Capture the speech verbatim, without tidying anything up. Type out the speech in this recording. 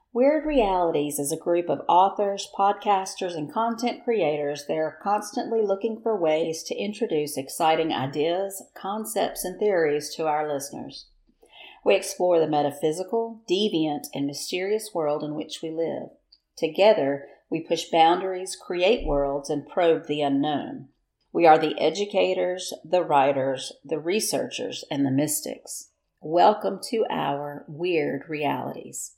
Weird Realities is a group of authors, podcasters, and content creators that are constantly looking for ways to introduce exciting ideas, concepts, and theories to our listeners. We explore the metaphysical, deviant, and mysterious world in which we live. Together, we push boundaries, create worlds, and probe the unknown. We are the educators, the writers, the researchers, and the mystics. Welcome to our Weird Realities.